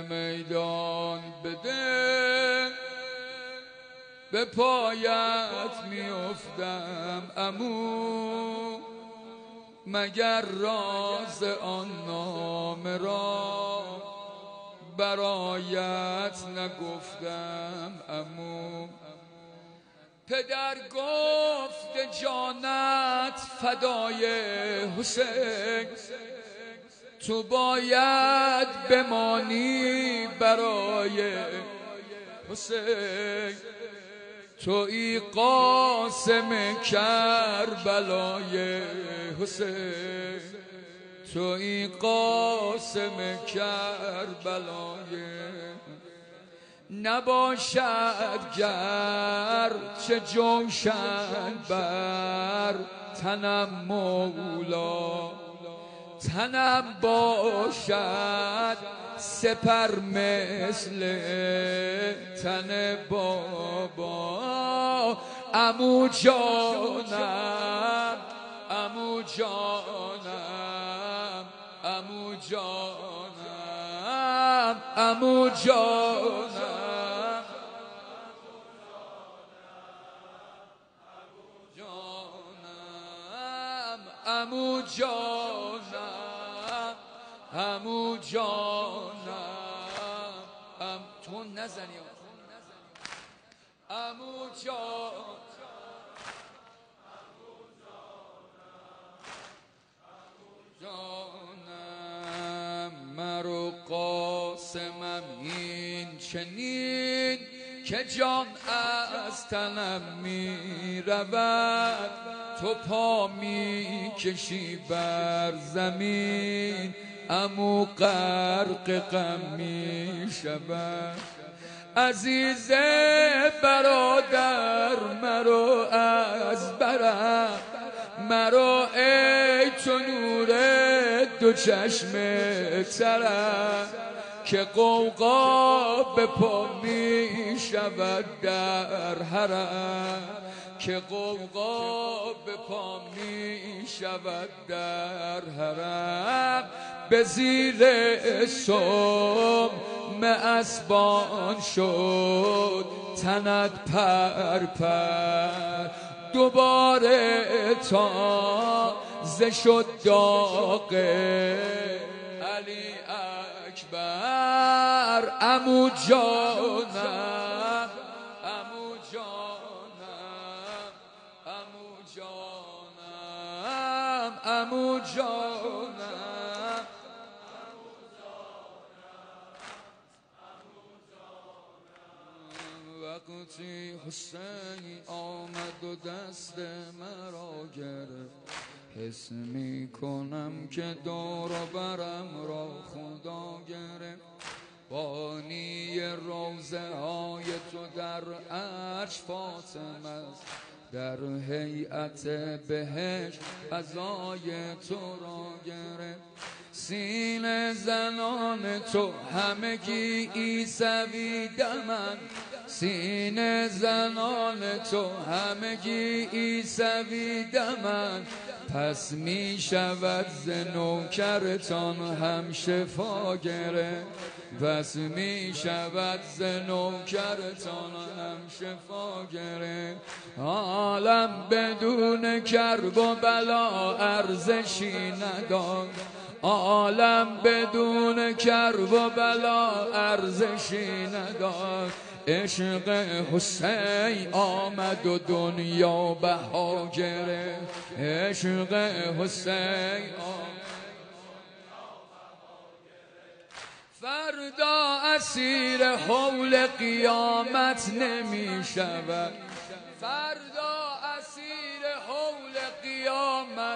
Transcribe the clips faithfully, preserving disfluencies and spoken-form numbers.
میدان بده به پایت میافتم عمو، مگر راز آن نامه را برایت نگفتم عمو. پدر گفت جانت فدای حسین، تو باید بمانی برای حسین، تویی قاسم کربلای حسین، تویی قاسم کربلای. نباشد گر چه جوشن بر تنم مولا، تنم باشد سپر مثل تن بابا. عمو جانم عمو جانم عمو جانم عمو جانم عمو جانم عمو جانم ام تو نزنی عمو جان جانم. مرو قاسمم این چنین که جان از تنم می رود، تو پا می کشی بر زمین عمو غرق غم می شود. عزیز برادر مرو از برم، مرو ای تو نور دو چشم ترم، که غوغا به پا می شود در حرم، که غوغا به پا می شود در حرم. به زیر سم اسبان شد تنت پر پر، دوباره تازه شد داغ علی اکبر. عمو جانم عمو جانم عمو جانم عمو جانم. وقتی حسین آمد و دست مرا گرفت، حس می کنم که دور و برم را خدا گرفت. بانی روضه های تو در عرش فاطمه است، در هیئت بهشت فضای تو را گرفت. سینه زنان تو همگی عیسوی دمن، سینه زنان تو همگی عیسوی دمن. پس می شود ز نوکرتان هم شفا گرفت، پس می شود ز نوکرتان هم شفا گرفت. عالم بدون کرب و بلا ارزشی نداد، عالم بدون کرب و بلا ارزشی نداد. عشق حسین آمد و دنیا بها گرفت، عشق حسین آمد. فردا اسیر حول قیامت نمی شود، فردا اسیر حول قیامت،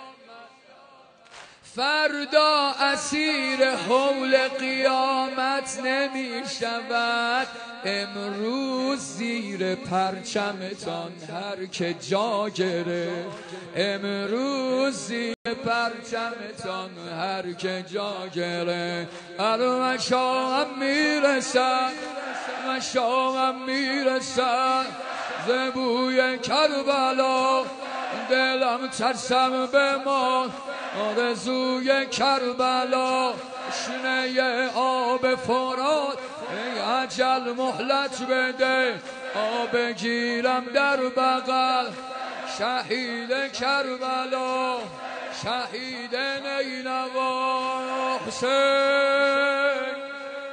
فردا اسیر حول قیامت نمی شود. امروز زیر پرچمتان هر که جا گرفت، امروز زیر پرچمتان هر که جا گرفت. الان مشامم میرسد، مشامم میرسد ز بوی کربلا، دلم ترسم بمان آرزوی کربلا. تشنه آب فرات، ای اجل مهلت بده آب گیرم در بغل. شهید کربلا، شهید نینوا حسین.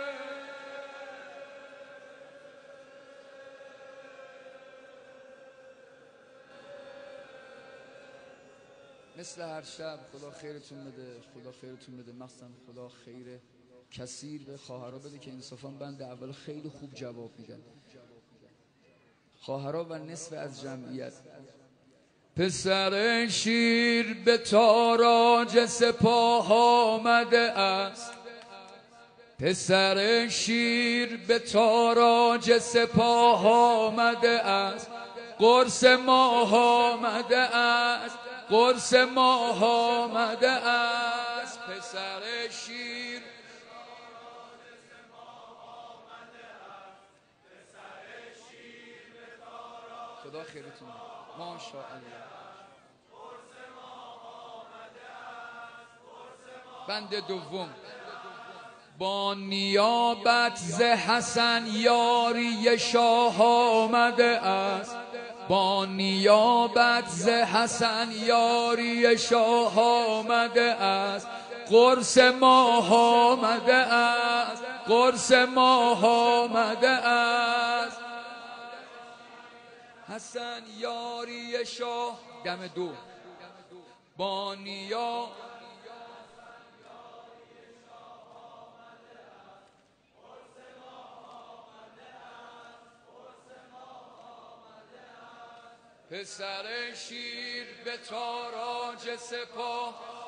مثل هر شب خدا خیرتون بده، خدا خیرتون بده، مخصوصا خدا خیر کثیر به خواهرها بده که انصافا بند اول خیلی خوب جواب میدن، خواهرها و نصف از جمعیت. پسر شیر به تاراج سپاه آمده است، پسر شیر به تاراج سپاه آمده است، قرص ماه آمده است، قرص ماه آمده است. پسر شیر خدا خیرتون ماشاءالله. بند دوم. با نیابت ز حسن یاری شاه آمده است، با نیابت ز حسن یاری شاه آمده است، قرص ماه آمده است، قرص ماه آمده است. حسن یاری شاه دم دو. با نیابت پسر شیر به تاراج سپاه